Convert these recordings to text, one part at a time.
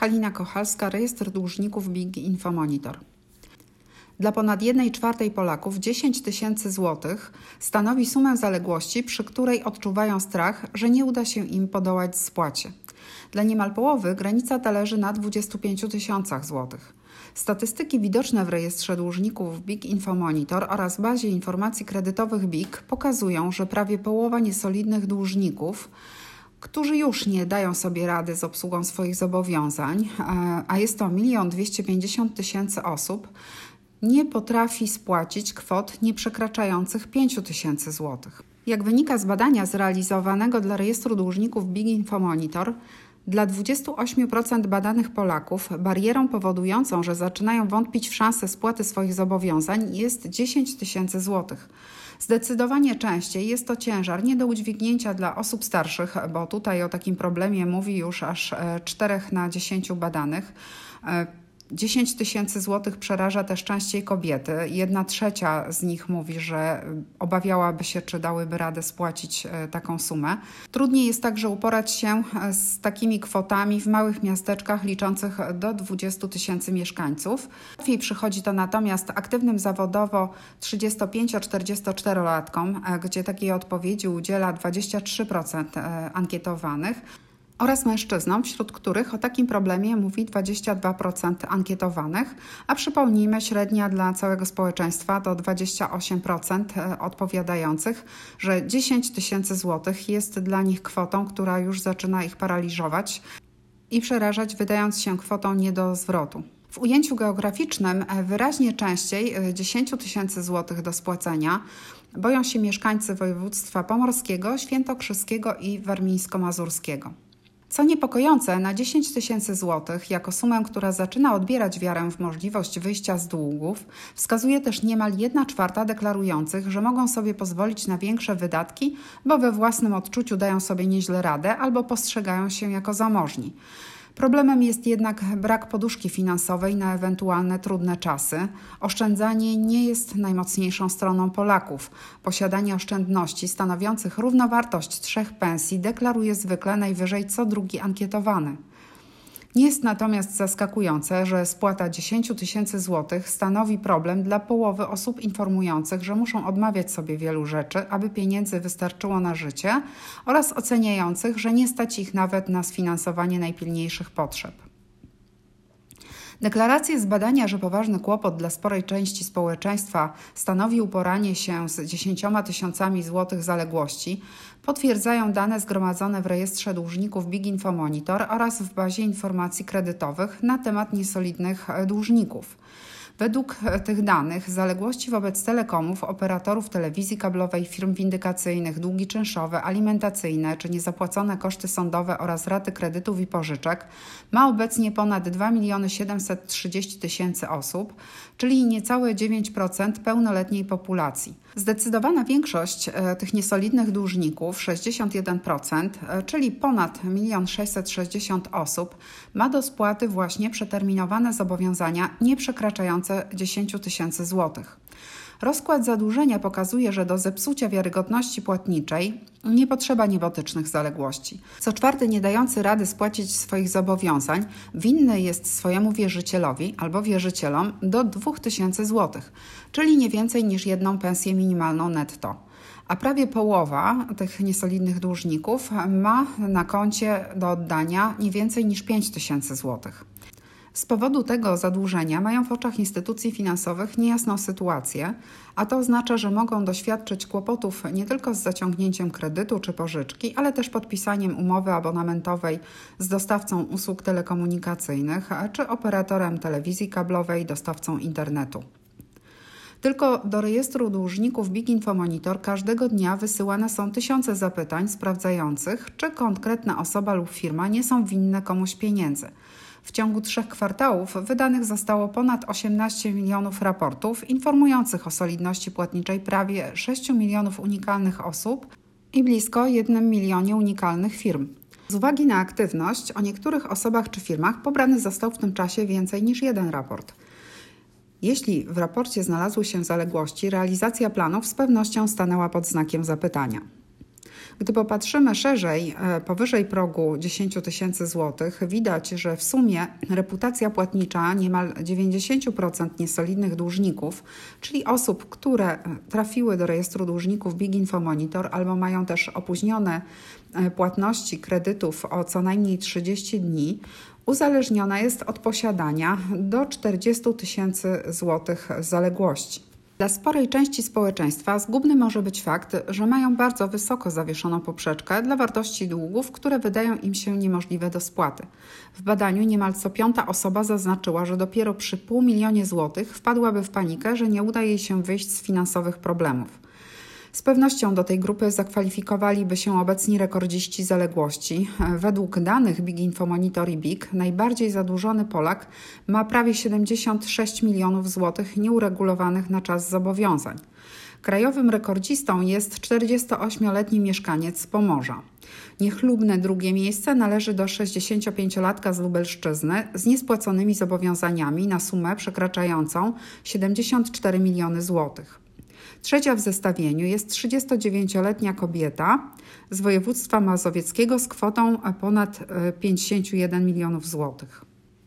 Halina Kochalska, Rejestr Dłużników BIG Infomonitor. Dla ponad 1/4 Polaków 10 tysięcy złotych stanowi sumę zaległości, przy której odczuwają strach, że nie uda się im podołać spłacie. Dla niemal połowy granica ta leży na 25 tysiącach złotych. Statystyki widoczne w Rejestrze Dłużników BIG Infomonitor oraz bazie informacji kredytowych BIG pokazują, że prawie połowa niesolidnych dłużników, którzy już nie dają sobie rady z obsługą swoich zobowiązań, a jest to 1 250 000 osób, nie potrafi spłacić kwot nieprzekraczających 5 tysięcy złotych. Jak wynika z badania zrealizowanego dla Rejestru Dłużników BIG Infomonitor, dla 28% badanych Polaków barierą powodującą, że zaczynają wątpić w szansę spłaty swoich zobowiązań jest 10 tysięcy złotych. Zdecydowanie częściej jest to ciężar nie do udźwignięcia dla osób starszych, bo tutaj o takim problemie mówi już aż 4 na 10 badanych. 10 tysięcy złotych przeraża też częściej kobiety. 1/3 z nich mówi, że obawiałaby się, czy dałyby radę spłacić taką sumę. Trudniej jest także uporać się z takimi kwotami w małych miasteczkach liczących do 20 tysięcy mieszkańców. Łatwiej przychodzi to natomiast aktywnym zawodowo 35-44-latkom, gdzie takiej odpowiedzi udziela 23% ankietowanych. Oraz mężczyznom, wśród których o takim problemie mówi 22% ankietowanych, a przypomnijmy, średnia dla całego społeczeństwa to 28% odpowiadających, że 10 tysięcy złotych jest dla nich kwotą, która już zaczyna ich paraliżować i przerażać, wydając się kwotą nie do zwrotu. W ujęciu geograficznym wyraźnie częściej 10 tysięcy złotych do spłacenia boją się mieszkańcy województwa pomorskiego, świętokrzyskiego i warmińsko-mazurskiego. Co niepokojące, na 10 tysięcy złotych, jako sumę, która zaczyna odbierać wiarę w możliwość wyjścia z długów, wskazuje też niemal 1/4 deklarujących, że mogą sobie pozwolić na większe wydatki, bo we własnym odczuciu dają sobie nieźle radę albo postrzegają się jako zamożni. Problemem jest jednak brak poduszki finansowej na ewentualne trudne czasy. Oszczędzanie nie jest najmocniejszą stroną Polaków. Posiadanie oszczędności stanowiących równowartość 3 pensji deklaruje zwykle najwyżej co drugi ankietowany. Nie jest natomiast zaskakujące, że spłata 10 tysięcy złotych stanowi problem dla połowy osób informujących, że muszą odmawiać sobie wielu rzeczy, aby pieniędzy wystarczyło na życie, oraz oceniających, że nie stać ich nawet na sfinansowanie najpilniejszych potrzeb. Deklaracje z badania, że poważny kłopot dla sporej części społeczeństwa stanowi uporanie się z 10 tysiącami złotych zaległości, potwierdzają dane zgromadzone w Rejestrze Dłużników BIG Infomonitor oraz w bazie informacji kredytowych na temat niesolidnych dłużników. Według tych danych zaległości wobec telekomów, operatorów telewizji kablowej, firm windykacyjnych, długi czynszowe, alimentacyjne czy niezapłacone koszty sądowe oraz raty kredytów i pożyczek ma obecnie ponad 2 730 000 osób, czyli niecałe 9% pełnoletniej populacji. Zdecydowana większość tych niesolidnych dłużników, 61%, czyli ponad 1 660 000 osób, ma do spłaty właśnie przeterminowane zobowiązania nie przekraczające 10 tysięcy złotych. Rozkład zadłużenia pokazuje, że do zepsucia wiarygodności płatniczej nie potrzeba niebotycznych zaległości. Co czwarty nie dający rady spłacić swoich zobowiązań winny jest swojemu wierzycielowi albo wierzycielom do 2 tysięcy złotych, czyli nie więcej niż 1 pensję minimalną netto. A prawie połowa tych niesolidnych dłużników ma na koncie do oddania nie więcej niż 5 tysięcy złotych. Z powodu tego zadłużenia mają w oczach instytucji finansowych niejasną sytuację, a to oznacza, że mogą doświadczyć kłopotów nie tylko z zaciągnięciem kredytu czy pożyczki, ale też podpisaniem umowy abonamentowej z dostawcą usług telekomunikacyjnych czy operatorem telewizji kablowej, dostawcą internetu. Tylko do Rejestru Dłużników BIG Infomonitor każdego dnia wysyłane są tysiące zapytań sprawdzających, czy konkretna osoba lub firma nie są winne komuś pieniędzy. W ciągu 3 kwartałów wydanych zostało ponad 18 milionów raportów informujących o solidności płatniczej prawie 6 milionów unikalnych osób i blisko 1 milionie unikalnych firm. Z uwagi na aktywność o niektórych osobach czy firmach pobrany został w tym czasie więcej niż 1 raport. Jeśli w raporcie znalazły się zaległości, realizacja planów z pewnością stanęła pod znakiem zapytania. Gdy popatrzymy szerzej, powyżej progu 10 000 złotych, widać, że w sumie reputacja płatnicza niemal 90% niesolidnych dłużników, czyli osób, które trafiły do rejestru dłużników Big Info Monitor albo mają też opóźnione płatności kredytów o co najmniej 30 dni, uzależniona jest od posiadania do 40 000 złotych zaległości. Dla sporej części społeczeństwa zgubny może być fakt, że mają bardzo wysoko zawieszoną poprzeczkę dla wartości długów, które wydają im się niemożliwe do spłaty. W badaniu niemal co piąta osoba zaznaczyła, że dopiero przy 500 000 złotych wpadłaby w panikę, że nie uda jej się wyjść z finansowych problemów. Z pewnością do tej grupy zakwalifikowaliby się obecni rekordziści zaległości. Według danych Big Info Monitor i BIG najbardziej zadłużony Polak ma prawie 76 milionów złotych nieuregulowanych na czas zobowiązań. Krajowym rekordzistą jest 48-letni mieszkaniec z Pomorza. Niechlubne drugie miejsce należy do 65-latka z Lubelszczyzny z niespłaconymi zobowiązaniami na sumę przekraczającą 74 miliony złotych. Trzecia w zestawieniu jest 39-letnia kobieta z województwa mazowieckiego z kwotą ponad 51 milionów złotych.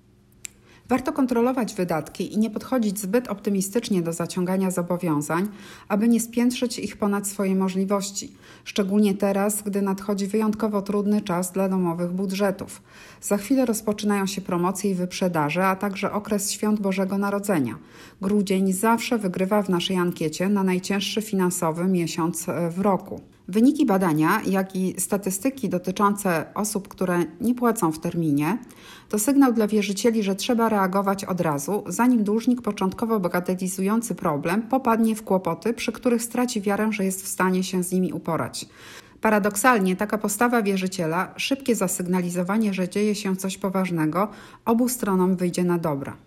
Warto kontrolować wydatki i nie podchodzić zbyt optymistycznie do zaciągania zobowiązań, aby nie spiętrzyć ich ponad swoje możliwości, szczególnie teraz, gdy nadchodzi wyjątkowo trudny czas dla domowych budżetów. Za chwilę rozpoczynają się promocje i wyprzedaże, a także okres świąt Bożego Narodzenia. Grudzień zawsze wygrywa w naszej ankiecie na najcięższy finansowy miesiąc w roku. Wyniki badania, jak i statystyki dotyczące osób, które nie płacą w terminie, to sygnał dla wierzycieli, że trzeba reagować od razu, zanim dłużnik początkowo bagatelizujący problem popadnie w kłopoty, przy których straci wiarę, że jest w stanie się z nimi uporać. Paradoksalnie taka postawa wierzyciela, szybkie zasygnalizowanie, że dzieje się coś poważnego, obu stronom wyjdzie na dobre.